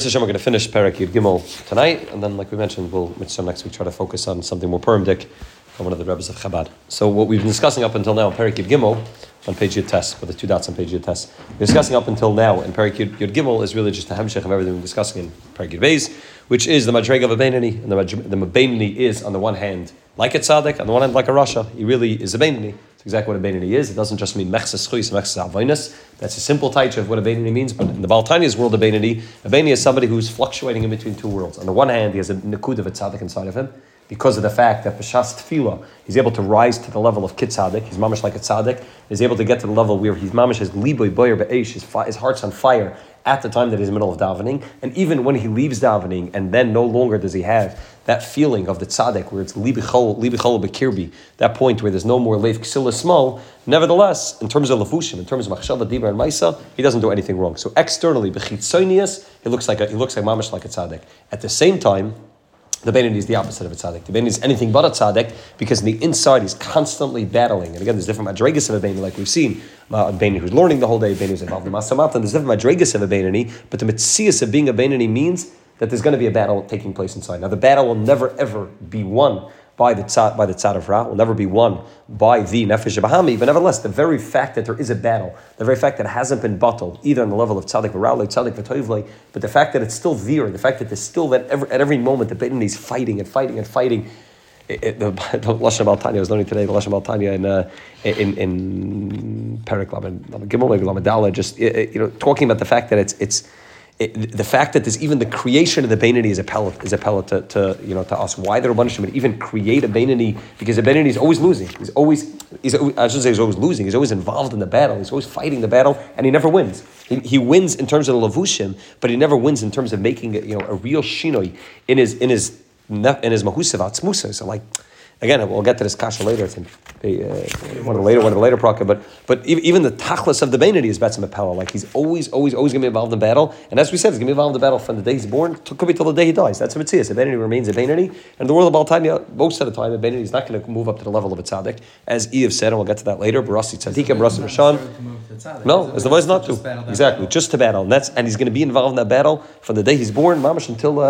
We're going to finish Perek Yud Gimel tonight, and then, like we mentioned, we'll next week try to focus on something more permdik from one of the Rebbes of Chabad. So what we've been discussing up until now in Perek Yud Gimel, on page Yud Tes, with the 2 dots on page Yud Tes, we're discussing up until now in Perek Yud Gimel is really just a hemshech of everything we're discussing in Perek Yud Beis, which is the Madrega of a Beinani, and the Beinani is, on the one hand, like a tzaddik, on the one hand, like a rasha. He really is a Beinani. It's exactly what a Beinani is. It doesn't just mean mechzes chuis, mechzes avoinus. That's a simple taich of what a Beinani means, but in the Baal Tanya's world, a Beinani is somebody who's fluctuating in between two worlds. On the one hand, he has a nikud of a tzaddik inside of him, because of the fact that b'shas tefillah, he's able to rise to the level of kit tzaddik. He's mamish like a tzaddik. He's able to get to the level where he's mamish, his liboy boyer be'esh, his heart's on fire at the time that he's in the middle of davening. And even when he leaves davening, and then no longer does he have that feeling of the tzaddik, where it's libichol bekirbi, that point where there's no more leif ksila small. Nevertheless, in terms of lefushim, in terms of machshava, dibra, and maisa, he doesn't do anything wrong. So externally, bechitzonius, he looks like mamish like a tzaddik. At the same time, the Beinani is the opposite of a tzaddik. The Beinani is anything but a tzaddik, because in the inside he's constantly battling. And again, there's different madregas of a Beinani, like we've seen. A Beinani who's learning the whole day, a Beinani who's involved in masamat, and there's different madregas of a Beinani, but the mitzias of being a Beinani means that there's going to be a battle taking place inside. Now, the battle will never ever be won by the tzad of Ra, will never be won by the nefesh bahami, but nevertheless, the very fact that there is a battle, the very fact that it hasn't been bottled, either on the level of tzaddik v'ra'lei, tzaddik v'toivlei, but the fact that it's still there, the fact that there's still that at every moment the Beinani is fighting and fighting and fighting. The Lashon Baal Tanya, I was learning today, the Lashon Baal Tanya in Perek Lamed Gimel, maybe Lamed Daled, just talking about the fact that it's the fact that there's even the creation of the Beinani is a pellet to us. Why the Rabbanan Shem would even create a Beinani? Because the Beinani is always losing. He's always losing. He's always involved in the battle. He's always fighting the battle, and he never wins. He wins in terms of the levushim, but he never wins in terms of making a real shinoi in his mahusav atzmusa. So again, we'll get to this kasha later. It's one of the later prakah. But even the tachlis of the Beinani is betzim apella. Like he's always going to be involved in battle. And as we said, he's going to be involved in the battle from the day he's born. Could be till the day he dies. That's a mitzvah. The Beinani remains a Beinani. And in the world of Baal Tanya, most of the time, the Beinani is not going to move up to the level of a tzaddik, as Eiv said, and we'll get to that later. Barasi tzaddikim, barasi rashan. No, as the voice not to. Exactly, just to battle. And he's going to be involved in that battle from the day he's born, mamash,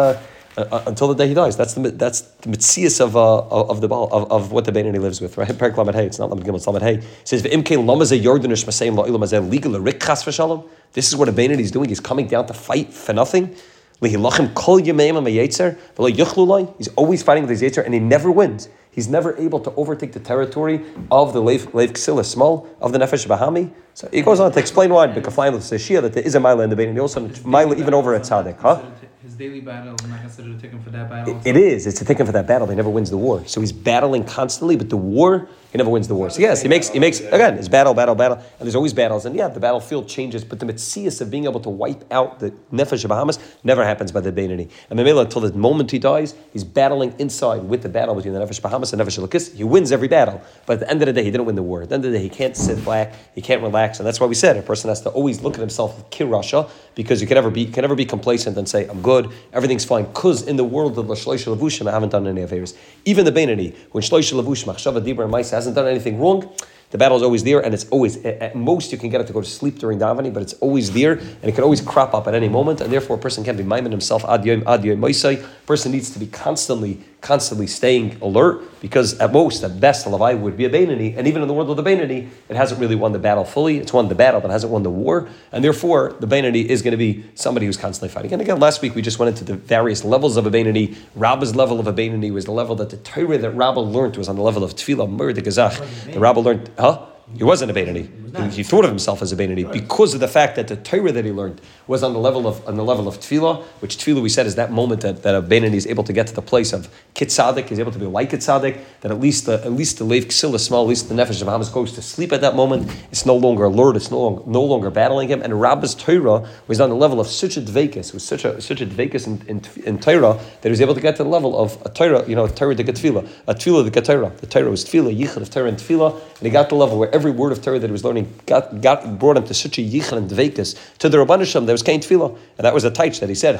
until the day he dies. That's the mitzias of the Baal of what the Beinani lives with, right? Perek Lamed Hey, it's not Lamed Gimel, it's Lamed Hey. It says v'imkein lamazeh yordanish maseim la'ilam azeh legal rik chas v'shalom. This is what a Beinani is doing. He's coming down to fight for nothing. Lihilachim kol yameim ha'yetzer v'lo yuchlu lai. He's always fighting with his yetzer, and he never wins. He's never able to overtake the territory of the leif ksila small of the nefesh bahami. So he goes on to explain why Bekaflayim says Shia that there is a mila in the Beinani, also mila even over a tzaddik, huh? His daily battle is not considered a tikkun for that battle. It is. It's a tikkun for that battle. He never wins the war. So he's battling constantly, but the war, he never wins the war. So yes, he makes again, it's battle, and there's always battles, and yeah, the battlefield changes, but the mitzias of being able to wipe out the nefesh Bahamas never happens by the Beinani. And Memela, until the moment he dies, he's battling inside with the battle between the nefesh Bahamas and nefesh Elokis. He wins every battle, but at the end of the day, he didn't win the war. At the end of the day, he can't sit back, he can't relax, and that's why we said a person has to always look at himself with kirasha, because you can never be complacent and say, I'm good, everything's fine, because in the world of Shloisha Levushim, I haven't done any affairs. Even the Beinani, when Shloisha Levushim, Machshava, Dibra, and Maisa hasn't done anything wrong, the battle is always there, and it's always, at most you can get it to go to sleep during davening, but it's always there, and it can always crop up at any moment, and therefore a person can't be maimin himself ad yom maisai. A person needs to be constantly staying alert, because at best, a Levi would be a Beinani, and even in the world of the Beinani, it hasn't really won the battle fully. It's won the battle, but hasn't won the war, and therefore the Beinani is going to be somebody who's constantly fighting. And again, last week we just went into the various levels of a Beinani. Rabba's level of a Beinani was the level that the Torah that Rabba learned was on the level of Tefillah, Mur de Gazach. The Rabba learned, he wasn't a Beinani. He thought of himself as a Beinani because of the fact that the Torah that he learned was on the level of Tefillah, which Tefillah we said is that moment that a Beinani is able to get to the place of Kit Tzaddik, he's able to be like a Tzaddik, that at least the Leif Ksila small, at least the Nefesh of Hamas goes to sleep at that moment. It's no longer alert, it's no longer battling him. And Rabba's Torah was on the level of such a Dveikus, was such a Dveikus in Torah that he was able to get to the level of a Torah, a Torah to get Tefillah, a Tefillah to get Torah. The Torah was Tefillah, Yichud of Torah and Tefillah, and he got to the level where every word of Torah that he was learning learning got brought into such a yichud and dveikus to the Rabbanan Shalom. There was kain tefillah, and that was a taich that he said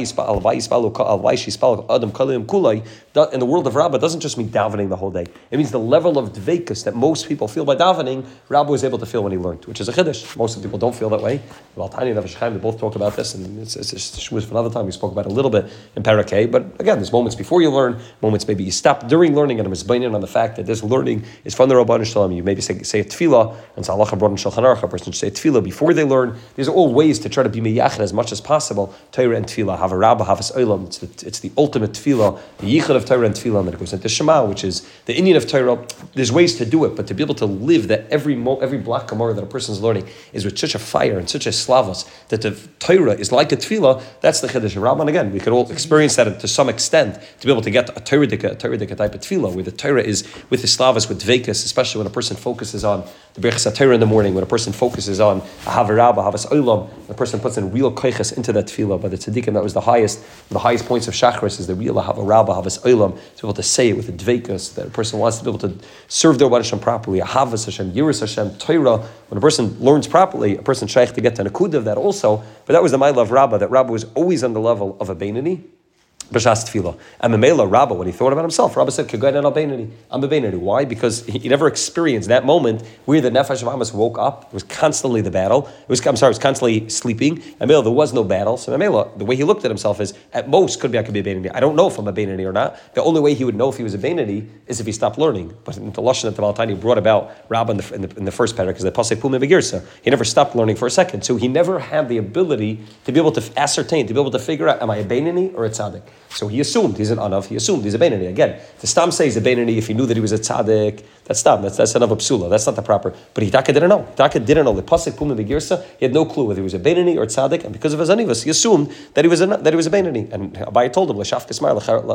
adam kalim kulai. In the world of Rabbah, doesn't just mean davening the whole day. It means the level of dveikus that most people feel by davening. Rabbah was able to feel when he learned, which is a chiddush. Most of the people don't feel that way. Well, Tanya and Avishchaim, they both talked about this, and it's shmuz for another time. We spoke about it a little bit in Parakeh, but again, there's moments before you learn, moments maybe you stop during learning, and I'm misbeinin on the fact that this learning is from the Rabbanan Shalom. You maybe say a tefillah, and it's halacha brought in Shulchan Aruch. A person should say a tefillah before they learn. These are all ways to try to be meyachid as much as possible. Torah and tefillah, have a rabbah, have a olam. It's the ultimate tefillah, the yichud of Torah and tefillah, and then it goes into Shema, which is the Indian of Torah. There's ways to do it, but to be able to live that every block Gemara that a person's learning is with such a fire and such a slavos that the Torah is like a tefillah. That's the chiddush of Rabbah. And again, we could all experience that to some extent to be able to get a Torah type of tefillah, where the Torah is with the slavos, with dveikus, especially when a person focuses on the Birchas HaTorah in the morning, when a person focuses on Ahav Rabbah, Havas Olam, when a person puts in real koiches into that tefillah. By the tzaddikim, that was the highest points of Shachris is the real Ahav Rabbah, Havas Olam, to be able to say it with the dveikus, that a person wants to be able to serve their Rabbanan Shalom properly, Ahavas Hashem, Yiras Hashem, Torah. When a person learns properly, a person shaykh to get to Nakuda of that also. But that was the Ma'ila of Rabbah, that Rabbah was always on the level of a Beinani, B'shas tefillah. And Mamela Rabbah, when he thought about himself, Rabbah said, "K'gayin al Beinani." I'm a Beinani. Why? Because he never experienced that moment where the Nefesh of Amos woke up. It was constantly the battle. It was constantly sleeping. And Mamela, there was no battle. So Mamela, the way he looked at himself is, at most, I could be a Beinani. I don't know if I'm a Beinani or not. The only way he would know if he was a Beinani is if he stopped learning. But in the lashon that the Baal brought about Rabbah in the first parak is the pasuk Pumei Begirsa. He never stopped learning for a second. So he never had the ability to be able to ascertain, to be able to figure out, am I a Beinani or a tzaddik? So he assumed he's an anav. He assumed he's a beinani. Again, to stam say he's a beinani if he knew that he was a tzaddik, that's stam. That's another psula. That's not the proper. But he taka didn't know. Taka didn't know. The pasuk Pumei Begirsa, he had no clue whether he was a beinani or tzaddik, and because of his anivus, he assumed that he was a beinani. And Abaye told him, l'shaf kismar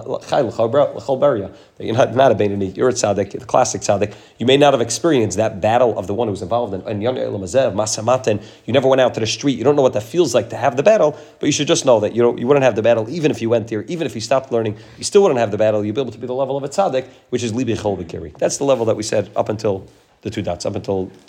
l'chol beria, that you're not a beinani. You're a tzaddik, the classic tzaddik. You may not have experienced that battle of the one who was involved in Young Elam Azev, Masamaten. You never went out to the street. You don't know what that feels like to have the battle, but you should just know that you wouldn't have the battle even if you went there, even if you stopped learning. You still wouldn't have the battle. You'd be able to be the level of a tzaddik, which is libi chol b'kiri. That's the level that we said up until the two dots on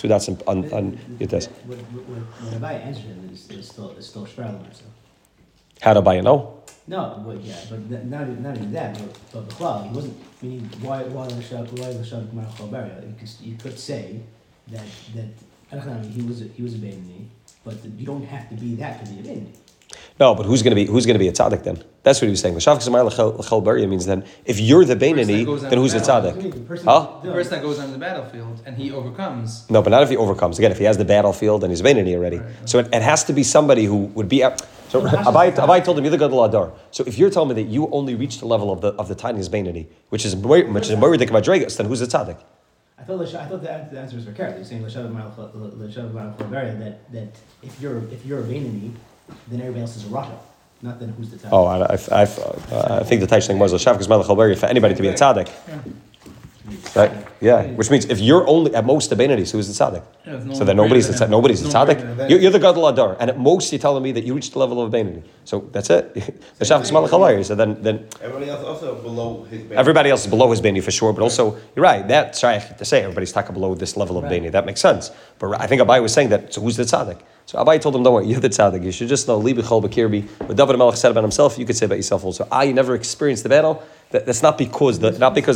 Yites. What Abaye answered him is still Shprelin. How do Abaye know? No, but yeah, but not even that. But B'chlal, he wasn't. Meaning, why l'shad Gemara Beria? You could say that he was a beinani, but you don't have to be that to be a beinani. No, but who's going to be a tzaddik then? That's what he was saying. L'shav kismar l'chol beria means then if you're the beinani, then who's the tzaddik? The person that goes on the battlefield and he overcomes. No, but not if he overcomes. Again, if he has the battlefield, then he's a beinani already. Right. So it has to be somebody who would be. So Abaye told him, "You're the gadol adar." So if you're telling me that you only reached the level of the tiniest beinani, which is a moiridik madregas, then who's the tzaddik? I thought the answer was for Karen. You're saying l'shav beria that if you're a beinani, then everybody else is a Rasha, not then who's the tzaddik. Oh, I think the Taish thing was l'shav kismar l'chol beria for anybody to be a tzaddik. Right? Yeah. Which means if you're only at most a beinani, so who's the tzaddik? So then nobody's the tzaddik. You're the gadol adar, and at most you're telling me that you reached the level of a beinani. So that's it. L'shav kismar l'chol beria. So then everybody else also below his beinani. Everybody else is below his beinani for sure, but also you're right. That's shaykh to say everybody's talking below this level of beinani. That makes sense. But I think Abaye was saying that. So who's the tzaddik? So Abaye told him, "Don't worry, you're the tzaddik. You should just know libi chol b'kirbi." What David HaMelech said about himself, you could say about yourself also. You never experienced the battle. That's not because it's not because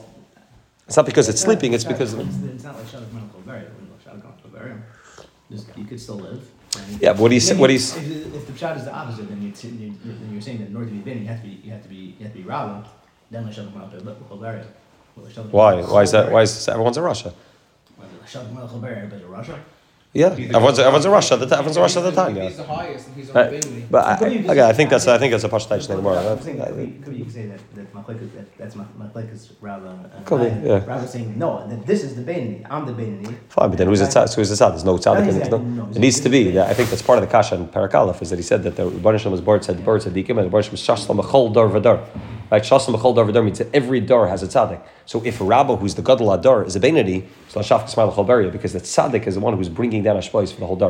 it's sleeping. It's because it's not like Shad Gemara Beria. You could still live. Yeah, but if the pshat is the opposite, then you're saying that in order to be beinani, you have to be Rabbah. Then Shad Gemara Beria. Why is that? Why is everyone's a Russia? Shad Gemara Beria, everybody's a Russia. Yeah, everyone's a Russia. Everyone's a Russia at the time. He's the highest, and he's on the beinani. But I think that's a pashtaich thing more. You can say that's Machlekes Rabbah. Could be, yeah. Rabbah saying no, and then this is the beinani. I'm the beinani. Fine, but then who's the tzaddik? There's no tzaddik. It needs to be. I think that's part of the kasha in Parak Aleph is that he said that the Rebbeinu Shalom was born said the bird tzaddikim and the Rebbeinu Shalom is shaslam b'chol dar v'dar. Right, shaslam b'chol dar v'dar means that every dar has a tzaddik. So if Rabbah, who's the gadol adar, is a beinani, so l'shav kismar l'chol beria, because the tzaddik is the one who's bringing down hashpais for the whole dar.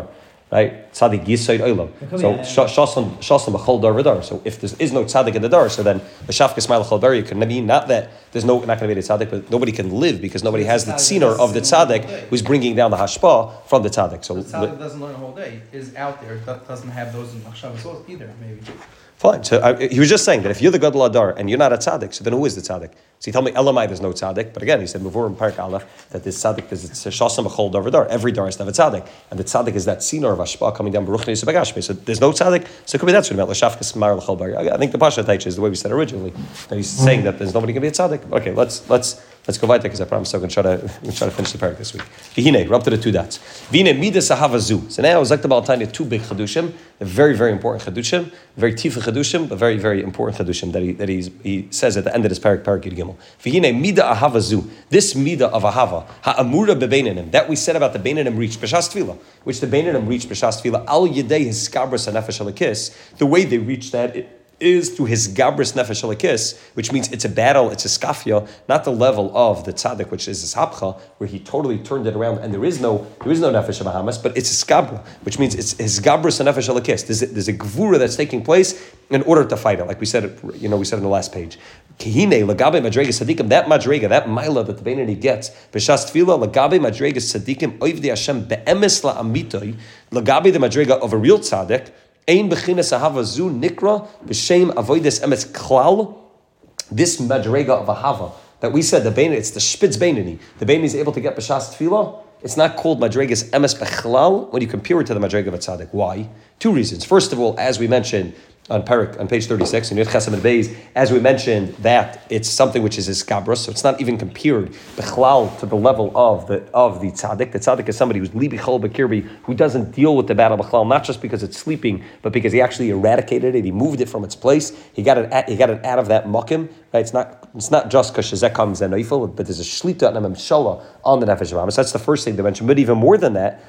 right? Tzaddik Yisoid Olam. So Shasam B'chol Dar V'dar. So if there is no tzaddik in the dar, so then the Shafkas Ma'al Chol Bari could mean not that there's not going to be the tzaddik, but nobody can live because nobody has the tziner of the tzaddik who's bringing down the hashpa from the tzaddik. So the tzaddik doesn't learn a whole day, is out there, doesn't have those in Machshavas either, maybe. Fine. So he was just saying that if you're the Gadol Adar and you're not a tzaddik, so then who is the tzaddik? So he told me Elamai there's no tzaddik, but again he said before in Parak Aleph that this tzaddik is shasam b'chol dar v'dar. Every dar has to have a tzaddik, and the tzaddik is that sinor of hashpa coming down baruch neisu bagashmi. So there's no tzaddik. So it could be that's what about l'shafkas mar l'chol bar. I think the pasha teaches is the way we said originally that he's saying that there's nobody can be a tzaddik. Okay, let's go weiter because I promise I'm going to try to finish the parak this week. V'hinei, we're up to the two dots. V'hinei midas ahavazu. So now Zakta Baal Tanya two big chedushim, a very very important chedushim, very tifa chedushim, but very very important chedushim that he says at the end of this parak Yud Gimel. V'hinei mida ahavazu. This mida of ahava ha'amura bebeinanim that we said about the beinanim reached b'shas tefillah, which the beinanim reached b'shas tefillah al yedei his skabras nefesh alakis. The way they reached that is through his gabris nefesh alakis, which means it's a battle, it's a skafia, not the level of the tzaddik, which is his hapcha, where he totally turned it around, and there is no nefesh bahamas, but it's a skabra, which means it's his gabris nefesh alakis. There's a gvura that's taking place in order to fight it, like we said in the last page. Kihine lagabe madrega sadikim, that madrega, that maila that the Beinani gets, b'shas tefillah lagabe madrega sadikim oivdi Hashem be'emes la'amitoy, lagabe the madrega of a real tzaddik. Ein bechinas ahava zu nikra b'shem avodas emes klal. This madrega of ahava that we said the Beinani, it's the Spitz Beinani. The Beinani is able to get b'shas tefillah. It's not called madregas emes bechlal when you compare it to the madrega of a tzaddik. Why? Two reasons. First of all, as we mentioned on page 36, in Yud Chesam and Beis, as we mentioned, that it's something which is iskabra, so it's not even compared bechlal to the level of the tzaddik. The tzaddik is somebody who's libi chol bekirbi, who doesn't deal with the battle bechlal, not just because it's sleeping, but because he actually eradicated it, he moved it from its place, he got it out of that mukim. Right? It's not just because shezek comes and neifel, but there's a shlita and a memshala on the nefesh of So that's the first thing to mention. But even more than that,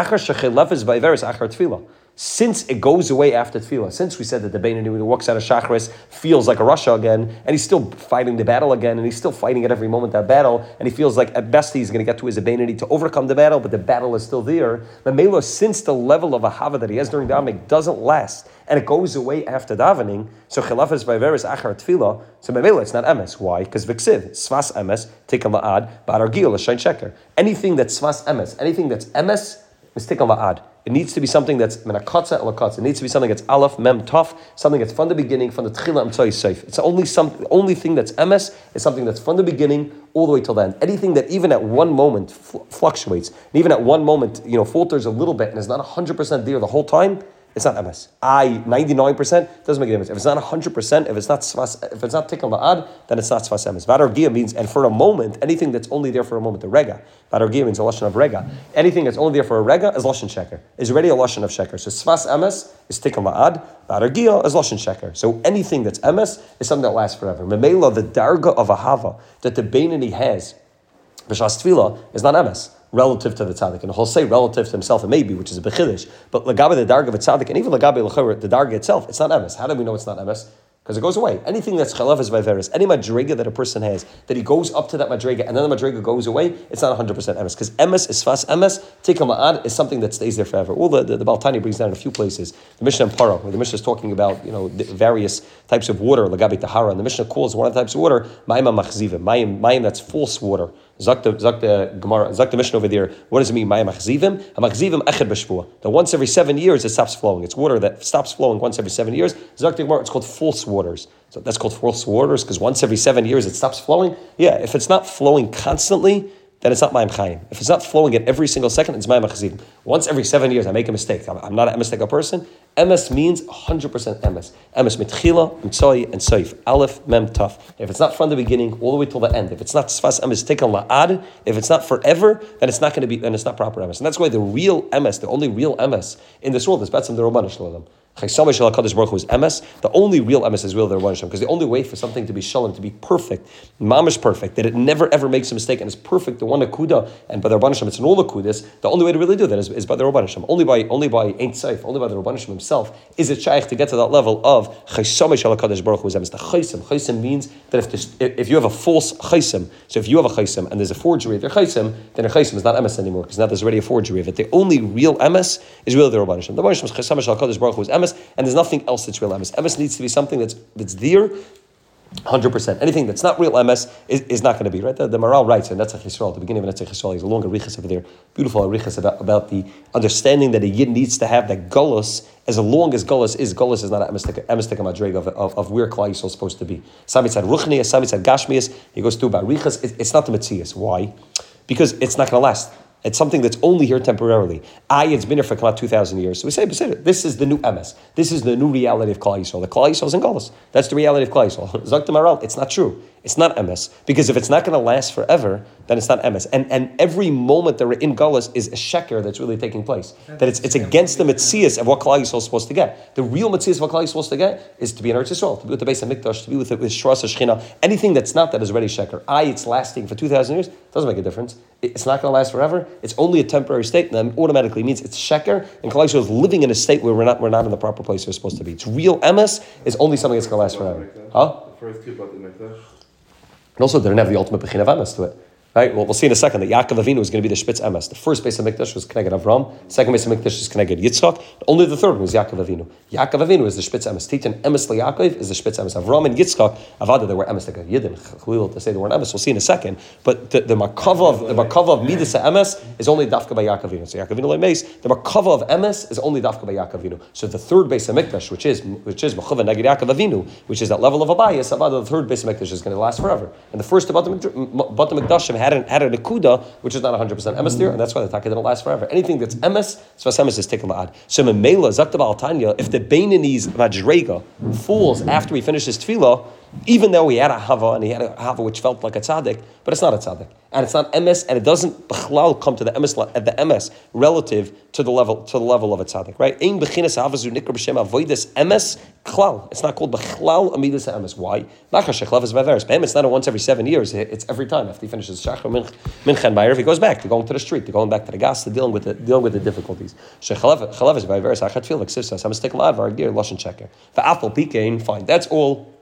since it goes away after tefillah, since we said that the Beinani who walks out of Shachris feels like a Rasha again, and he's still fighting the battle again, and he's still fighting at every moment that battle, and he feels like at best he's going to get to his Beinani to overcome the battle, but the battle is still there. Mamela, since the level of ahava that he has during the Amik doesn't last, and it goes away after davening, so chilafas vayveres achar tefillah, so Mamela it's not emes. Why? Because viksiv, svas emes, tikkun la'ad, ba'ar gil, l'shayn sheker. Anything that's svas emes, anything that's emes, is tikkun la'ad. It needs to be something that's menakatza elakatza. It needs to be something that's aleph mem taf, something that's from the beginning, from the tchila amtzai safe. It's only thing that's emes is something that's from the beginning all the way till the end. Anything that even at one moment fluctuates, and even at one moment falters a little bit and is not 100% there the whole time, it's not MS. 99% doesn't make a difference. If it's not 100%, if it's not tikkun la'ad, then it's not svas emes. Vadargia means, and for a moment, anything that's only there for a moment, the rega. Vadargia means a lashon of rega. Anything that's only there for a rega is lashon sheker. Is already a lashon of sheker. So svas emes is tikkun la'ad. Vadargia is lashon sheker. So anything that's emes is something that lasts forever. Memela, the darga of ahava that the Beinani has, b'shas tefillah, is not emes. Relative to the tzaddik, and he'll say relative to himself, it may be, which is a bechidish. But lagabe the darga of a tzaddik, and even lagabe the darga itself, it's not emes. How do we know it's not emes? Because it goes away. Anything that's chalav is vayveres, any madrega that a person has, that he goes up to that madrega, and then the madrega goes away, it's not 100% emes. Because emes is fas emes, tikkun la'ad is something that stays there forever. Well, the Baal Tanya brings down in a few places. The Mishnah in Paro, where the Mishnah is talking about the various types of water, lagabe tahara, and the Mishnah calls one of the types of water mayim machzivim, mayim that's false water. Zak the Mishnah over there. What does it mean? Mayim machzivim? Machzivim echad b'shvua. That once every 7 years it stops flowing. It's water that stops flowing once every 7 years. Zak the Gemara, it's called false waters. So that's called false waters because once every 7 years it stops flowing. Yeah, if it's not flowing constantly, then it's not Mayim Chayim. If it's not flowing at every single second, it's Mayim Machzivim. Once every 7 years I make a mistake. I'm not a mistake person. MS means 100% MS. MS mitchila, mitzoi, and soif. Aleph, mem, taf. If it's not from the beginning all the way till the end, if it's not sfas MS, tikkun la'ad, if it's not forever, then it's not going to be, then it's not proper MS. And that's why the real MS, the only real MS in this world is Betzim the Rabban Shalom. Chaysamah shel HaKadosh Baruch Hu is emes. The only real emes is real the Rabban Hashem, because the only way for something to be shalom, to be perfect, mamish perfect, that it never ever makes a mistake and is perfect, the one akuda, and by the Rabban Hashem it's in all akudas. The only way to really do that is by the Rabban Hashem. Only by Ein Seif, only by the Rabban Hashem himself is it shaykh to get to that level of Chaysamah shel HaKadosh Baruch Hu is emes. The chaysim means that if you have a false chaysim, so if you have a chaysim and there's a forgery of your chaysim, then your chaysim is not emes anymore, because now there's already a forgery of it. The only real emes is really the Rabban Hashem. The Rabban Hashem's Chaysamah shel HaKadosh Baruch Hu is emes, and there's nothing else that's real emes. Emes needs to be something that's there 100%. Anything that's not real emes is not going to be, right? The Maral writes, and that's a Yisrael, the beginning of Netzach Yisrael, he's a long arichas over there, beautiful arichas about the understanding that a Yid needs to have that Gullus, as long as Gullus is not an emestika madreg of where Klal Yisrael is supposed to be. Some said Ruchnias, some said Gashmias, he goes through about arichas. It's not the Metzias. Why? Because it's not going to last. It's something that's only here temporarily. It's been here for about 2,000 years. So we say, this is the new emes. This is the new reality of Klal Yisrael. The Klal Yisrael is in Galus. That's the reality of Klal Yisrael. Zakta Maral, it's not true. It's not emes. Because if it's not going to last forever, then it's not emes. And every moment that we're in Galus is a sheker that's really taking place. That it's against the metzias of what Klal Yisrael is supposed to get. The real metzias of what Klal Yisrael is supposed to get is to be in Eretz Yisrael, to be with the Beis HaMikdash, to be with Shras HaShechina. Anything that's not that is already sheker. It's lasting for 2,000 years. Doesn't make a difference. It's not going to last forever. It's only a temporary state, and that automatically means it's sheker. And Klal Yisrael is living in a state where we're not in the proper place we're supposed to be. It's real emes is only something that's going to last forever. Huh? The first two about the Mikdash. And also, they didn't have the ultimate bechin of emes to it. Right? Well, we'll see in a second that Yaakov Avinu is going to be the Spitz Emes. The first base of Mikdash was Keneged Avram. Second base of Mikdash is Keneged Yitzchak. Only the third one was Yaakov Avinu. Yaakov Avinu is the Spitz Emes. Titan Emes LeYaakov is the Spitz Emes. Avram and Yitzchak, Avada, they were Emes like a Yidden. Chalil to say they weren't Emes. We'll see in a second. But the Makava of Midas Emes is only Dafka by Yaakov Avinu. So Yaakov Avinu Lemeis. The Makava of Emes is only Dafka by Yaakov Avinu. So the third base of Mikdash, which is Mechava Neged Yaakov Avinu, which is that level of Abayas, Avada, the third base of Mikdash is going to last forever. And the first about the Mikdashim had an Akuda, which is not 100% emes there, and that's why the taka didn't last forever. Anything that's emes, so emes is taken la'ad. So memela zakta ba'al tanya, if the Beinani's madrega falls after he finishes tefillah, even though he had a hava and he had a hava which felt like a tzaddik, but it's not a tzaddik, and it's not emes, and it doesn't b'chlal come to the emes relative to the level of a tzaddik, right? Ein bechinas havazu nikra b'shem avodas emes klal. It's not called b'chlal amidas emes. Why? Nachashech levas v'averes. It's not a once every 7 years. It's every time after he finishes shachar mincha and ma'ariv, he goes back to going to the street, to going back to the gas, to dealing with the difficulties. Shechalav is v'averes achat fil like sivsas. I'm stick la'ad v'argir lashon checker. V'afal pikein. Fine. That's all.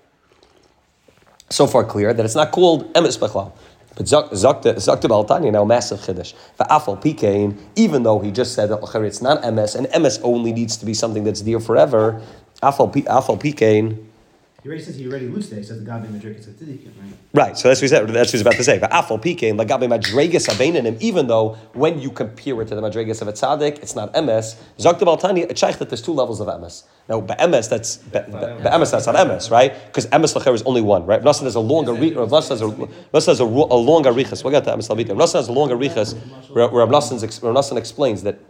So far clear that it's not called emes b'chlal. But Zakta Baltanya now massive chiddush. Va'afal pikein, even though he just said that it's not emes, and emes only needs to be something that's dear forever. Afal pikein. He already says he already loose there. He says the Gabi Madrigas Tzadikim, right? Right, so that's what he said. That's what he's about to say. Va'afal pikein lagabi madregas abeinanim. Even though when you compare it to the madregas of a tzaddik, it's not emes. Zakta Baltanya, it's shaykh that there's two levels of emes. Now, be'emes, that's not emes, right? Because emes lacher is only one, right? Rav has a longer has a longer arichas. We'll get to emes labita. Rav has a longer arichas where Rav Nosson explains that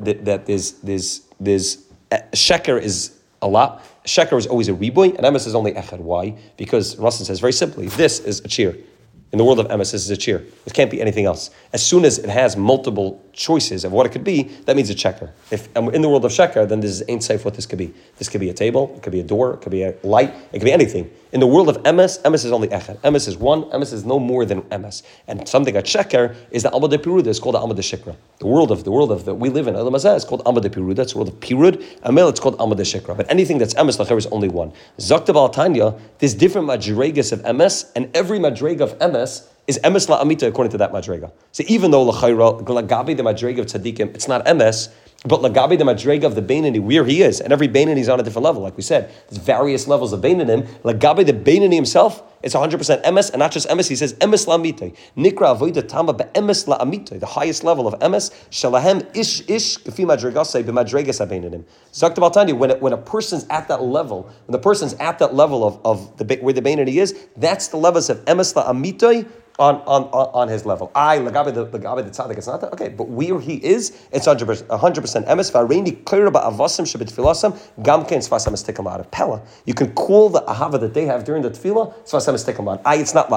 there's sheker is a lot. Sheker is always a riboy, and emes is only echad. Why? Because Nosson says very simply, this is a cheer. In the world of emes, this is a cheer. It can't be anything else. As soon as it has multiple choices of what it could be, that means a checker. If in the world of sheker, then this is ain't safe what this could be. This could be a table, it could be a door, it could be a light, it could be anything. In the world of emes, emes is only echad. Emes is one, emes is no more than emes. And something at sheker is the alma de piruda, is called the alma de shikra. The world of that we live in, Elam Hazeh, is called alma de piruda. It's the world of pirud. Amel, it's called alma de shikra. But anything that's emes lacher is only one. Zakta b'al tanya, there's different madregas of emes, and every madrega of emes is emes la'amita according to that madrega. So even though l'chayra, lagabi the madrega of tzaddikim, it's not emes, but lagabi the madrega of the Beinani, where he is, and every Beinani is on a different level. Like we said, there's various levels of Beinanim. Lagabi the Beinani himself, it's 100% emes, and not just emes. He says emes la'amita. Nikra avoida tama be'emes la'amita. The highest level of emes, shalahem ish kafi madregasei b'madregas ha'beinanim. Zakta Baltani, when a person's at that level, when the person's at that level of the where the Beinani is, that's the levels of emes la'amita. On his level. Lagabi the tzaddik, it's not that. Okay, but where he is, it's 100% emes. V'areini koira ba'avasim shebetfilasam gamkein tzvasam estikim la'ad. Pella, you can call the ahava that they have during the tefillah tzvasam estikim la'ad. It's not la'ad.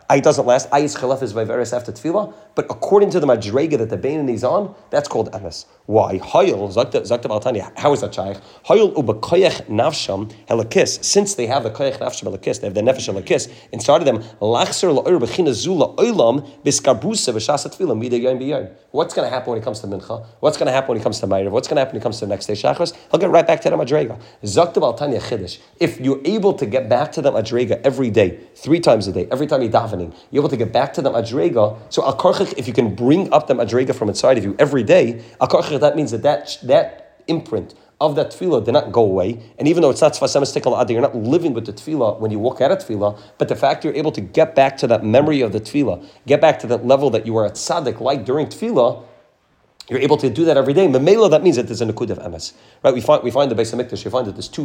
Ay doesn't last. Ay is chalefes vayveres after tefillah. But according to the madrega that the Beinani is on, that's called emes. Why? Hayil zakta baltanya. How is that shaykh? Hayil ubekoyach nafsham helakis. Since they have the koyach nafsham helakis, they have the nefesh helakis inside of them. Lachser la'ur b'china zula oilam biskarbrusa v'shasat tefillah midei yom b'yom. What's going to happen when it comes to mincha? What's going to happen when it comes to ma'ariv? What's going to happen when it comes to the next day shachris? He'll get right back to the madrega. Zakta baltanya chiddush. If you're able to get back to the madrega every day, 3 times a day, every time you're davening, you're able to get back to the madrega. So al karchich, if you can bring up the madrega from inside of you every day, al karchich, that means that imprint of that tefillah did not go away. And even though it's not tzvasem estikal adi, you're not living with the tefillah when you walk out of tefillah, but the fact you're able to get back to that memory of the tefillah, get back to that level that you were at tzaddik like during tefillah, you're able to do that every day. Memela, that means that there's a nekud of emes, right? We find the Beis Hamikdash. You find that there's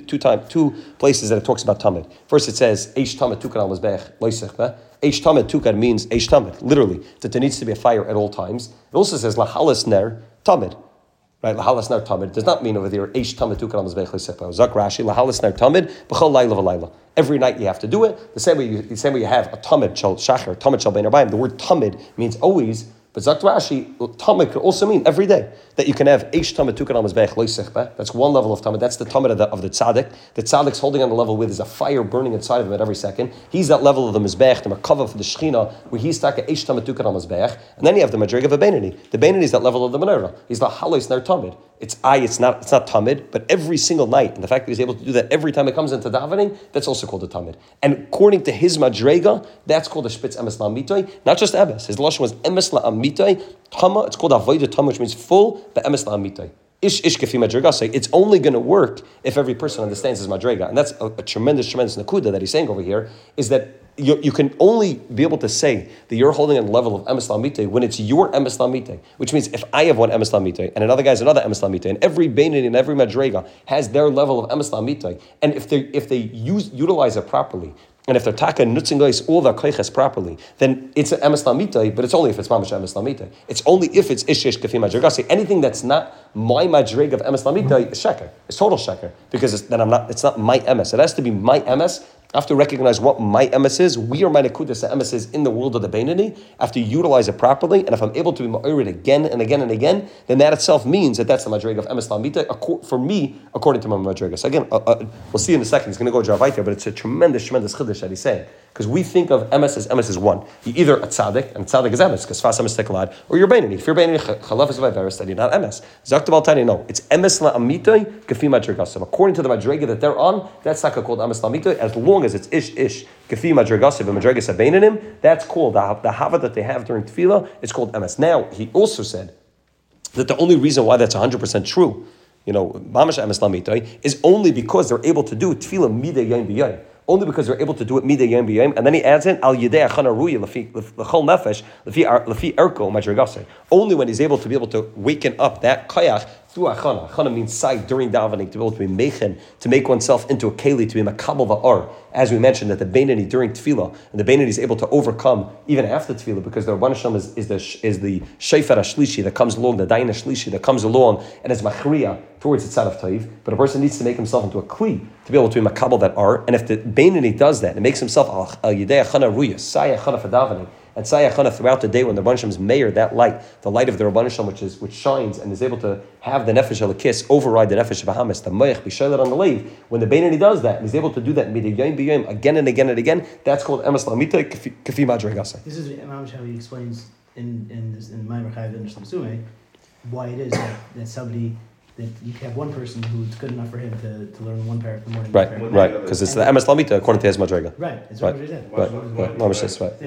two places that it talks about tamid. First, it says eish tamid tukan al mizbech loisech. Eish tamid tukan means eish tamid, literally that there needs to be a fire at all times. It also says lahalas ner tamid, right? Lahalas ner tamid does not mean over there eish tamid tukan al mizbech loisech. Zak Rashi lahalas ner tamid b'chol laila v'laila. Every night you have to do it. The same way you have a tamid shal shacher, tamid shal bein arbaim. The word tamid means always. But Zakt Rashi, tamid could also mean every day that you can have eish tamid tukan al mizbech loisechbeh. That's one level of tamid. That's the tamid of the tzaddik. The tzaddik's holding on the level where there's a fire burning inside of him at every second. He's that level of the mizbech, the merkava for the shechina, where he's taka eish tamid tukan al mizbech. And then you have the madrig of a Beinani. The Beinani is that level of the menorah. He's the halos ner tamid. It's not tamid, but every single night, and the fact that he's able to do that every time it comes into davening, that's also called a tamid. And according to his madrega, that's called a spitz emes la'amitoi, not just emes. His lashon was emes la'amitoi, tama. It's called avodah tama, which means full, but emes la'amitoi. Ish kefi madrega. It's only going to work if every person understands his madrega, and that's a tremendous nakuda that he's saying over here. Is that you can only be able to say that you're holding a level of emes la'amitoi when it's your emes la'amitoi, which means if I have one emes la'amitoi and another guy's another emes la'amitoi, and every Beinani and every madrega has their level of emes la'amitoi, and if they utilize it properly, and if they're taka nutzing all their koiches properly, then it's an emes la'amitoi, but it's only if it's mamash emes la'amitoi. It's only if it's ishish kefi madrega. Anything that's not my madrega of emes la'amitoi is sheker. It's total sheker because it's not my emes. It has to be my emes. I have to recognize what my emes is. We are my nekudas emes is in the world of the Beinani. I have to utilize it properly, and if I'm able to be ma'orid again and again and again, then that itself means that's the madrega of emes la'amitoi for me, according to my madrega. So again, we'll see in a second. He's going to go Javaita, but it's a tremendous chiddush that he's saying. Because we think of emes as one. You're either a tzaddik, and tzaddik is emes, because fas emes tekalad, or you're Beinani. If you're Beinani, chalaf is vayveres, then you're not emes. Zakta baltani, no. It's emes la'amitoi, kefi madregasim. According to the madrega that they're on, that's not called emes la'amitoi, as long as it's ish, kefi madregasim, and madregas abeinanim, that's called, the hava that they have during tefillah, it's called emes. Now, he also said that the only reason why that's 100% true, mamash emes la'amitoi, is only because they're able to do tefillah midei yom b'yom. Only because they're able to do it midei yom b'yom, and then he adds in al yidei achana ruya l'chol nefesh l'fi erko madrigase. Only when he's able to waken up that kayach through achana. Achana means sight during davening, to be able to be mechen, to make oneself into a keli, to be makabel va'ar. As we mentioned, that the Beinani during tefillah, and the Beinani is able to overcome even after tefillah, because the Rabban Hashem is the shayfer hashlishi that comes along, the dayan hashlishi that comes along, and is machriya towards the tzad of taiv. But a person needs to make himself into a kli to be able to be makabel that ar. And if the Beinani does that, and makes himself al yidei achana ruya, saya achana for davening, and Tzayah Chana throughout the day when the Rabban Hashem's mayor, that light, the light of the Rabban Hashem, which shines and is able to have the Nefesh Elokis override the Nefesh of Bahamas, the Moich B'Shayler on the Leiv, when the Beinani does that, and he's able to do that midei yom b'yom again and again and again, that's called Emes La'amitoi Kefi Madrigasa. This is Imam Shavi explains in Ma'amer Chayav and Sume why it is that somebody, that you can have one person who's good enough for him to learn one parak in the morning. Right, because it's the Emes La'amitoi according to his Madriga. Right, it's what it said. Right. Mamash says, right.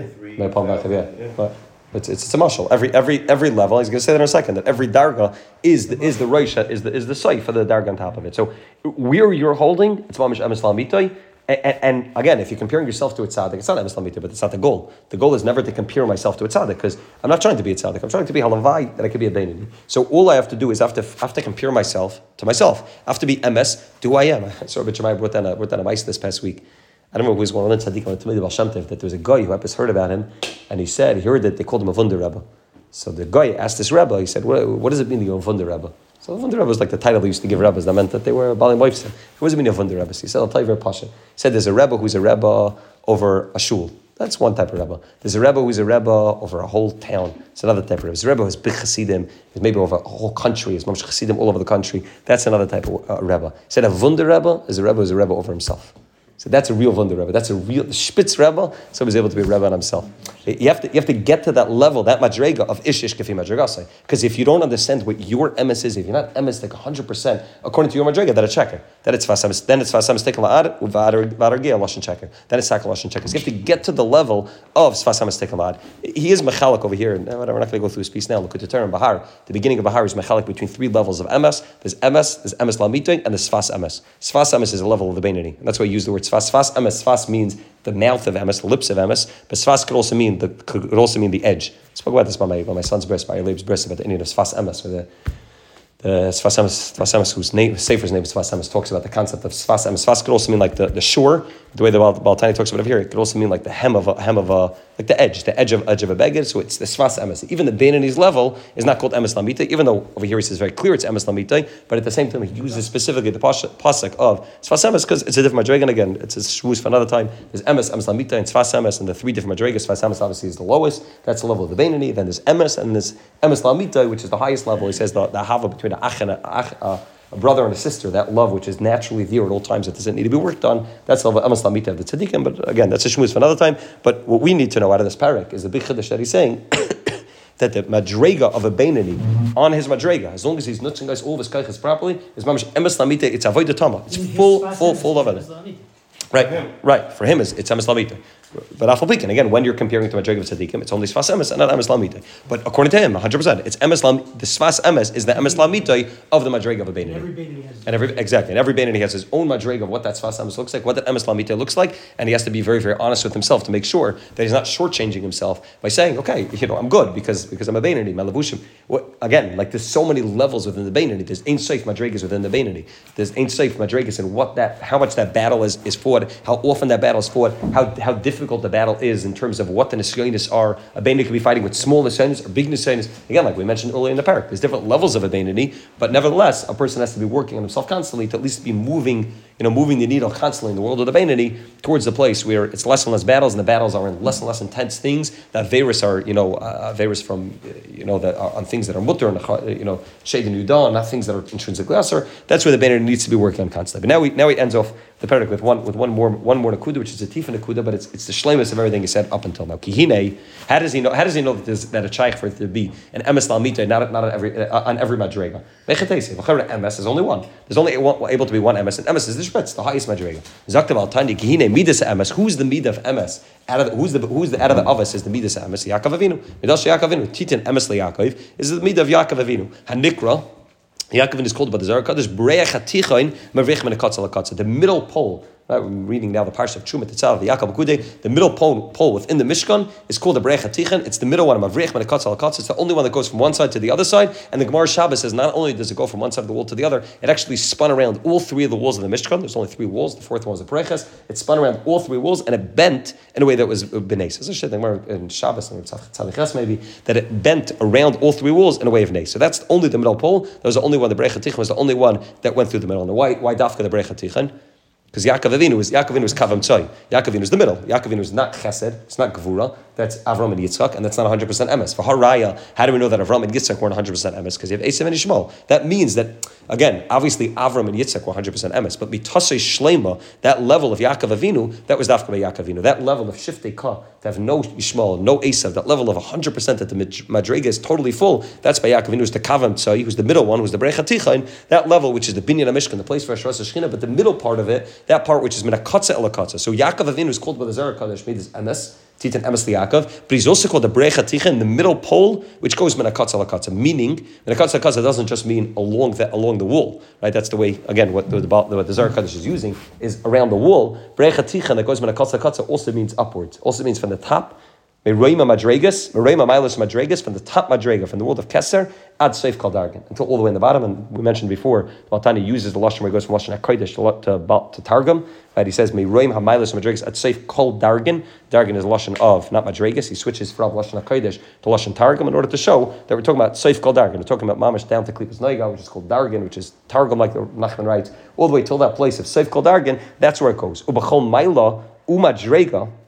Right. It's a mashal. Every level. He's going to say that in a second. That every darga is the roisha, is the site for the darga on top of it. So where you're holding, it's mamash emes la'amitoi. And again, if you're comparing yourself to a tzaddik, it's not emes la'amitoi, but it's not the goal. The goal is never to compare myself to a tzaddik, because I'm not trying to be a tzaddik. I'm trying to be halavai, that I could be a Beinani. So all I have to do is I have to compare myself to myself. I have to be emes to who I am. So Rabbi Shemai brought down a mice this past week. I don't know who was one of the tzaddikim on the Talmidei Baal Shem Tov, that there was a guy who had heard about him, and he heard that they called him a Wunder Rebbe. So the guy asked this Rebbe, he said, what does it mean that you're a Wunder Rebbe? So the Wunder Rebbe was like the title they used to give Rebbes. That meant that they were Bali Moifse. What does it mean a Wunder Rebbe? He said, I'll tell you very pasha. He said, there's a Rebbe who's a Rebbe over a shul. That's one type of Rebbe. There's a Rebbe who's a Rebbe over a whole town. It's another type of Rebbe. There's a Rebbe who's big Chassidim, is maybe over a whole country, is Mamsh Chassidim all over the country. That's another type of Rebbe. He said a Wunder Rebbe is a Rebbe who's a Rebbe over himself. So that's a real Wunder Rebbe. That's a real Spitz Rebbe. Somebody's able to be a Rebbe on himself. You have to get to that level, that madrega of ish kafi madregasai. Because if you don't understand what your emes is, if you're not emes like 100% according to your madrega, that a checker, that it's fasamis, then it's fasamis taken la'ad uvadargia lashon checker, then it's sakal lashon checker. So you have to get to the level of fasamis taken la'ad. He is mechalik over here. We're not going to go through his piece now. Look at the term Bahar. The beginning of Bahar is mechalik between three levels of emes. There's emes lamitoy, and there's sfas emes. Sfas emes is a level of the beinani, and that's why I use the word sfas. Sfas emes. Sfas means the mouth of emes, the lips of emes, but sfas could also mean the edge. I spoke about this by my son's bris, by Yaleb's bris, about the Indian of sfas emes, or the sfas emes, whose sefer's name is sfas emes, talks about the concept of sfas emes. Sfas could also mean like the shore, the way the Baal Tani talks about it here. It could also mean like the hem of a like the edge of a beggar. So it's the sfas emes. Even the Beinani's level is not called emes lamita, even though over here he says very clear it's emes lamita, but at the same time he uses specifically the pasuk of sfas emes because it's a different madrega. And again, it's a shmuz for another time. There's emes lamita, and sfas emes, and the three different madregas. Sfas emes obviously is the lowest. That's the level of the Beinani. Then there's emes, and there's emes lamita, which is the highest level. He says the hava between a ach and a brother and a sister, that love which is naturally there at all times, that doesn't need to be worked on, that's the level of emes lamita of the tzaddikim. But again, that's a shmuz for another time. But what we need to know out of this parak is the big chiddush that he's saying that the madrega of a Beinani on his madrega, as long as he's nutzing guys all of his kaiches properly, is mamish emes lamita. It's avodah tama. It's full of it. Right. For him, it's emes lamita. But afal again, when you're comparing to madrega of tzaddikim, it's only sfas emes and not emes lamita. But according to him, 100%, it's emes lam. The sfas emes is the emes lamita of the madrega of a Beinani. And every Beinani has his own madrega of what that sfas emes looks like, what that emes lamita looks like, and he has to be very, very honest with himself to make sure that he's not shortchanging himself by saying, okay, I'm good because I'm a Beinani, my levushim. Again, like there's so many levels within the Beinani. There's ein sof madregas within the Beinani. There's ein sof madregas and how much that battle is fought, how often that battle is fought, how difficult the battle is in terms of what the nisyonis are. A Beinani could be fighting with small nisyonis or big nisyonis. Again, like we mentioned earlier in the parak, there's different levels of a Beinani, but nevertheless, a person has to be working on himself constantly to at least be moving the needle constantly in the world of the Beinani towards the place where it's less and less battles, and the battles are in less and less intense things. That virus are, virus from, that are on things that are mutter and, shade and yudah, not things that are intrinsically asur. That's where the Beinani needs to be working on constantly. But now he ends off the parak with one more nakuda, which is a tifa nakuda, but it's the shleimus of everything he said up until now. Kihine, how does he know that a shaykh for it to be an emes lamita, not on every madrega? Mechatesi, emes is only one. There's only able to be one emes, and emes is the shpitz, the highest madrega. Zaktav al tani kihine midas emes. Who's the midah of emes? Who's the out of the avos is the midas emes? Yaakov Avinu. Midas Yaakov Avinu. Titin emes leYaakov is the midah of Yaakov Avinu. Hanikra. Yaakov is called by the Zohar Kadosh B'reich Hatichain Mervich Min Hakatza Lakatza. The middle pole. Right, we're reading now the parsha of Truma Tetzal, the Yaakov Akude. The middle pole within the Mishkan is called the B'reich Hatichain. It's the middle one. Mavrich Min Hakatza Lakatza. It's the only one that goes from one side to the other side. And the Gemara Shabbos says not only does it go from one side of the wall to the other, it actually spun around all three of the walls of the Mishkan. There's only three walls. The fourth one was the B'reiches. It spun around all three walls and it bent in a way that was b'neis. There's a shit in Shabbos and Tzadiches maybe that it bent around all three walls in a way of neis. So that's only the middle pole. That was the only one. The B'reich Hatichain was the only one that went through the middle. And why dafka the B'reich Hatichain? Because Yaakov Avinu was Kavam Tzoi. Yaakov Avinu is the middle. Yaakov Avinu is not Chesed, it's not Gevura, that's Avram and Yitzchak, and that's not 100% emes. For Haraya, how do we know that Avram and Yitzchak weren't 100% emes? Because you have Esav and Ishmael. That means that, again, obviously Avram and Yitzchak were 100% emes, but Mitasei Shlema, that level of Yaakov Avinu, that was Dafka by Yaakov Avinu. That level of Shiftei Ka, to have no Ishmael, no Esav, that level of 100% that the Madrega is totally full, that's by Yaakov Avinu, who's the Kavam Tzoi, who's the middle one, who's the B'reich Hatichain, that level, which is the Binyan HaMishkan, the place for Hashras HaShechina, but the middle part of it, that part which is Minakatza Elakatza. So Yaakov Avinu is called by the Zohar Kadosh, made this emes, Titan emes liYaakov, but he's also called the B'reich Hatichain, the middle pole, which goes Minakatza Elakatza, meaning Minakatza Elakatza doesn't just mean along the wall, right? That's the way, again, what the Zohar Kadosh is using is around the wall. B'reich Hatichain that goes Minakatza Elakatza also means upwards, also means from the top. Meroima Madregas, Meroima Milas Madregas, from the top Madrega, from the world of Keser, ad Seif Kal Dargan, until all the way in the bottom. And we mentioned before, Baltani uses the lashon where he goes from lashon HaKodesh to Targum. Right? He says Meroima Milas Madregas ad Seif Kal Dargan. Dargan is a lashon of not Madregas. He switches from lashon HaKodesh to lashon Targum in order to show that we're talking about Seif Kal Dargan. We're talking about Mamish down to Klipas Noiga, which is called Dargan, which is Targum, like the Nachman writes, all the way till that place of Seif Kal Dargan. That's where it goes. Ubachol Maila Umadrega.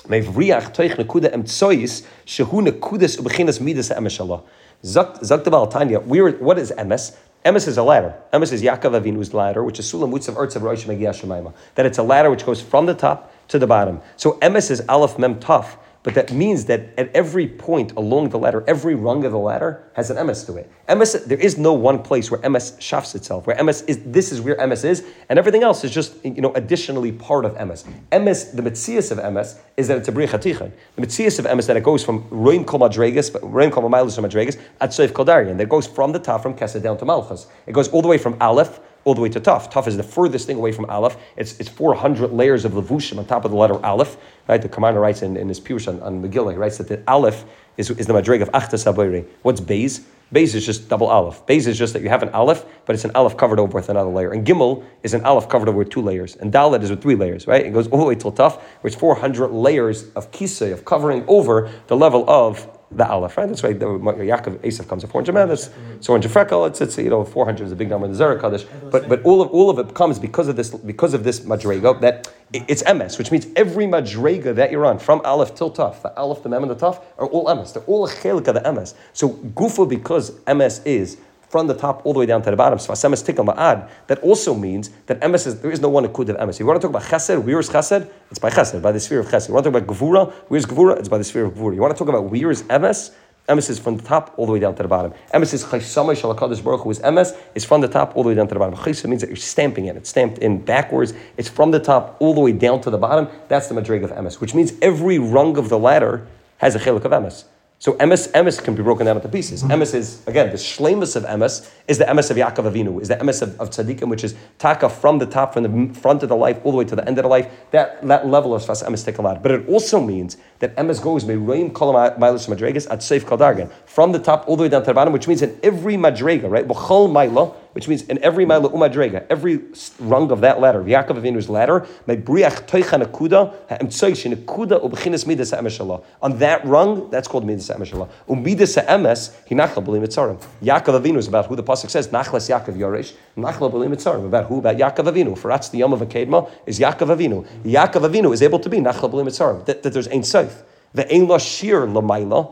Mevriach toich nekuda emtsois shehu nekudas ubechinas midas emes shallah. Zakt the Baal Tanya. What is emes? Emes is a ladder. Emes is Yaakov Avinu's ladder, which is Sulam Mutzav Ertzav Rosh Megiah Shemaima. That it's a ladder which goes from the top to the bottom. So emes is Aleph Mem Taf. But that means that at every point along the ladder, every rung of the ladder has an emes to it. Emes, there is no one place where emes shafts itself, where emes is, this is where emes is, and everything else is just, additionally part of emes. Emes, the metzias of emes, is that it's a bri chatichon. The metzias of emes, that it goes from roim kol madregas, roim kol mailus madregas, at soif kol darian. That goes from the top, from kesed down to malchus. It goes all the way from aleph, all the way to Taf. Taf is the furthest thing away from Aleph. It's 400 layers of levushim on top of the letter Aleph. Right? The commander writes in his Pirush on Megillah, he writes that the Aleph is the madrig of Achtas Habayri. What's Beis? Beis is just double Aleph. Beis is just that you have an Aleph, but it's an Aleph covered over with another layer. And Gimel is an Aleph covered over with 2 layers. And Dalet is with 3 layers, right? It goes all the way till Taf, where it's 400 layers of kisei, of covering over the level of the Aleph, right? That's why Yaakov Esav comes to 400 man. That's 400 freckle. It's 400 is a big number in the Zerah Kaddish. But all of it comes because of this madrega that it's emes, which means every madrega that you're on from Aleph till Taf, the Aleph, the Mem, and the Taf are all emes. They're all a chelik of the emes. So Gufa, because emes is from the top all the way down to the bottom. So emes tikal ma'ad. That also means that emes is, there is no one akud of emes. If you want to talk about chesed, where is chesed? It's by chesed, by the sphere of chesed. You want to talk about gevura? Where's gevura? It's by the sphere of gevura. You want to talk about where is emes? Emes is from the top all the way down to the bottom. Emes is chaysamay shalakadosh baruch hu is emes is from the top all the way down to the bottom. Chaysa means that you're stamping it. It's stamped in backwards. It's from the top all the way down to the bottom. That's the madrig of emes, which means every rung of the ladder has a chelik of emes. So emes can be broken down into pieces. Emes is, again, the shleimus of emes is the emes of Yaakov Avinu, is the emes of tzaddikim, which is taka from the top, from the front of the life, all the way to the end of the life. That level of sfas emes tekalad. But it also means that emes goes me'roim kol ma'ilus madregas at seif kol dargan, from the top all the way down to the bottom, which means in every madrega, right? B'chol ma'ila, which means in every ma'ila umadrega, every rung of that ladder, Yaakov Avinu's ladder, me'briach toicha nekuda ha'emtzoy shenekuda u'b'chinas midas ha'emes shallah. On that rung, that's called midas ha'emes shallah. U'midas ha'emes hinachla b'li mitzarim. Yaakov Avinu is about who the pasuk says, nachlas Yaakov yoresh, nachla b'li mitzarim. About who? About Yaakov Avinu. For that's the yom of a kedma is Yaakov Avinu. Yaakov Avinu is able to be nachla b'li mitzarim. That there's ein soif. The ein la shir l'mayla.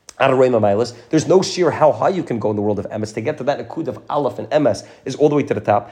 There's no sheer how high you can go in the world of emes. To get to that nakud of aleph and emes is all the way to the top.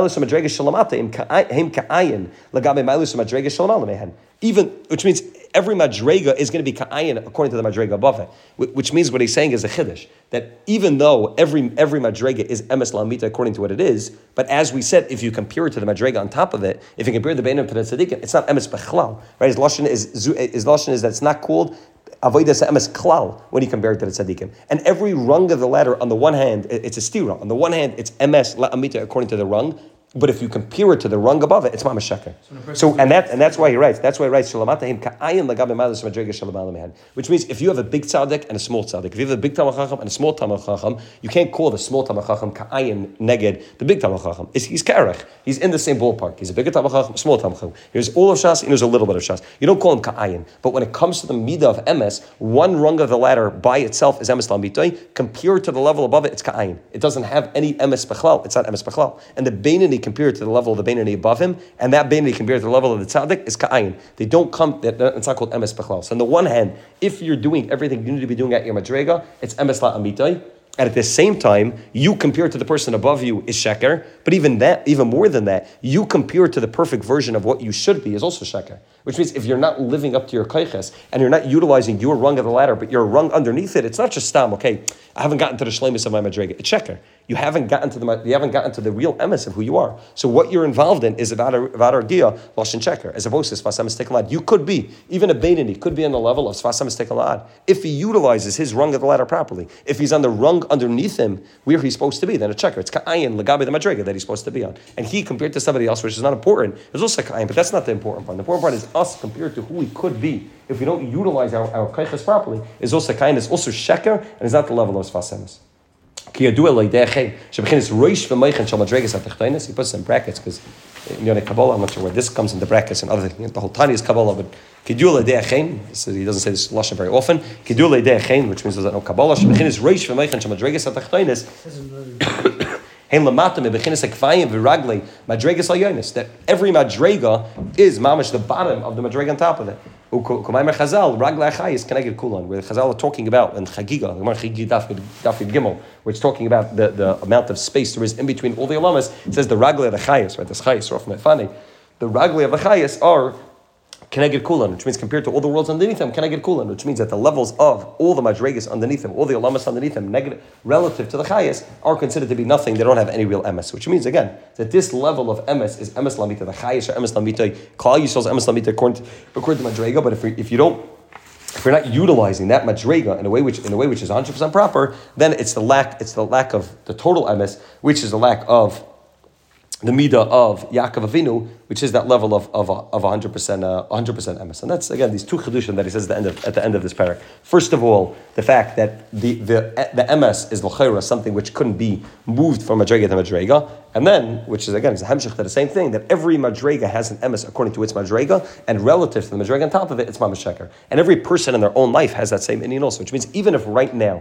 Even, which means every madrega is going to be ka'ayin according to the madrega above it. Which means what he's saying is a chiddush, that even though every madrega is emes la'amita according to what it is, but as we said, if you compare it to the madrega on top of it, if you compare the beinim to the tzaddikim, it's not emes bechlal, right? His lashon is that it's not called avodas emes klal when you compare it to the tzaddikim. And every rung of the ladder, on the one hand, it's a stira. On the one hand, it's emes la'amita according to the rung. But if you compare it to the rung above it, it's mamash sheker. So that's why he writes. That's why he writes shalamata ka'ayin lagabe malus madrega shalamalamehan. Which means if you have a big tzaddik and a small tzaddik, if you have a big talmid chacham and a small talmid chacham, you can't call the small talmid chacham ka'ayin neged the big talmid chacham. He's karech. He's in the same ballpark. He's a bigger talmid chacham, small talmid chacham. Here's all of shas. Here's a little bit of shas. You don't call him ka'ayin. But when it comes to the midah of emes, one rung of the ladder by itself is emes lamitoy. Compared to the level above it, it's ka'ayin. It doesn't have any emes bechlal. It's not emes bechlal. And the beinani compared to the level of the beinani above him, and that beinani compared to the level of the tzaddik is ka'ayin. They don't come. It's not called emes bechlal. So on the one hand, if you're doing everything you need to be doing at your madrega, it's emes la'amitai. And at the same time, you compare to the person above you is sheker. But even more than that, you compare to the perfect version of what you should be is also sheker. Which means if you're not living up to your kaiches and you're not utilizing your rung of the ladder, but you're rung underneath it, it's not just stam. Okay, I haven't gotten to the shleimus of my madrega. It's sheker. You haven't gotten to the real emes of who you are. So what you're involved in is about argia lashon sheker, as opposed to sfas emes tekalad. You could be even a beinani could be on the level of sfas emes tekalad if he utilizes his rung of the ladder properly. If he's on the rung underneath him where he's supposed to be, then a checker. It's ka'ayin lagabe the madrega that he's supposed to be on. And he compared to somebody else, which is not important, is also ka'ayin, but that's not the important part. The important part is us compared to who we could be if we don't utilize our kaiches properly. Is also ka'ayin, is also sheker, and is not the level of sfas emes. He puts it in brackets because in Yonah Kabbalah, I'm not sure where this comes into brackets and other things. The whole Tanya is Kabbalah, but he doesn't say this lashon very often. Which means there's no Kabbalah. That every madrega is mamash the bottom of the madrega on top of it. Kumaymer Chazal, Raglei Achayis, Keneged Kulan, where Chazal are talking about, and Chagiga, the Gemara Chagig Daf Yud Gimel, where it's talking about the amount of space there is in between all the Olamas. It says the Raglei of the Chayis, right? This Chayis, Rof Mefane. The Raglei of the Chayis are Keneged Kulan, which means compared to all the worlds underneath them, Keneged Kulan, which means that the levels of all the Madregas underneath them, all the Olamas underneath them, negative, relative to the Chayas, are considered to be nothing. They don't have any real emes, which means, again, that this level of emes is emes lamita. The Chayas are emes lamita. Klal Yisrael is emes lamita according to Madrega, but if you're not utilizing that madrega in a way which is 100% proper, then it's the lack of the total emes, which is the lack of the midah of Yaakov Avinu, which is that level of 100% emes. And that's, again, these two chedushim that he says at the end of this parak. First of all, the fact that the emes is l'chayra, something which couldn't be moved from madrega to madrega, and then, which is, again, is a hemshech to the same thing, that every madrega has an emes according to its madrega, and relative to the madrega on top of it, it's mamash sheker. And every person in their own life has that same inyan also, which means even if right now,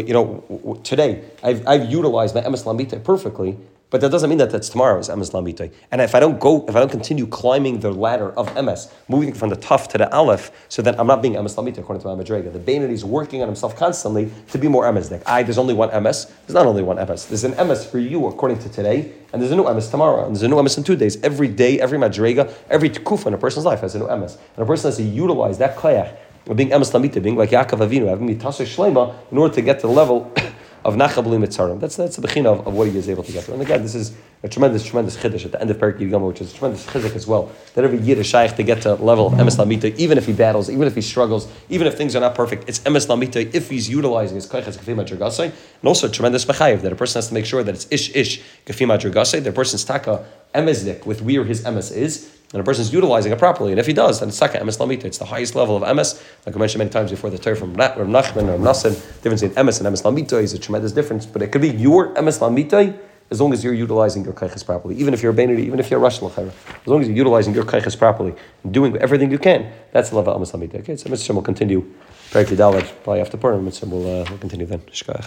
today, I've utilized my emes lamita perfectly, but that doesn't mean that that's tomorrow's emes lamita. And if I don't continue climbing the ladder of emes, moving from the tuf to the aleph, so that I'm not being emes lamita according to my madrega. The Beinoni is working on himself constantly to be more emes. There's only one emes. There's not only one emes. There's an emes for you according to today, and there's a new emes tomorrow, and there's a new emes in 2 days. Every day, every madrega, every tekufa in a person's life has a new emes, and a person has to utilize that koyach of being emes lamita, being like Yaakov Avinu, having mitaseh shlema, in order to get to the level of Nachabli Mitzarim. That's the bechina of what he is able to get to. And again, this is a tremendous chiddush at the end of Perek Yud Gimel, which is a tremendous chizuk as well. That every yid is shaykh to get to level of emes lamita, even if he battles, even if he struggles, even if things are not perfect. It's emes lamita if he's utilizing his koyches kafim madrigasei, and also a tremendous mechayev that a person has to make sure that it's ish kafim madrigasei. The person's taka emesdik with where his emes is. And a person's utilizing it properly, and if he does, then it's taka emes lamita. It's the highest level of emes. Like I mentioned many times before, the Torah from Rav Nachman or Nassim, difference in emes and emes lamita is a tremendous difference. But it could be your emes lamita as long as you're utilizing your kaiches properly. Even if you're a Beinoni, even if you're a Rosh L'chayra, as long as you're utilizing your kaiches properly and doing everything you can, that's the level of emes lamita. Okay, so Mitzvah will continue. Perek Yud Daled, probably after Purim. Mitzvah will continue then. Shkach.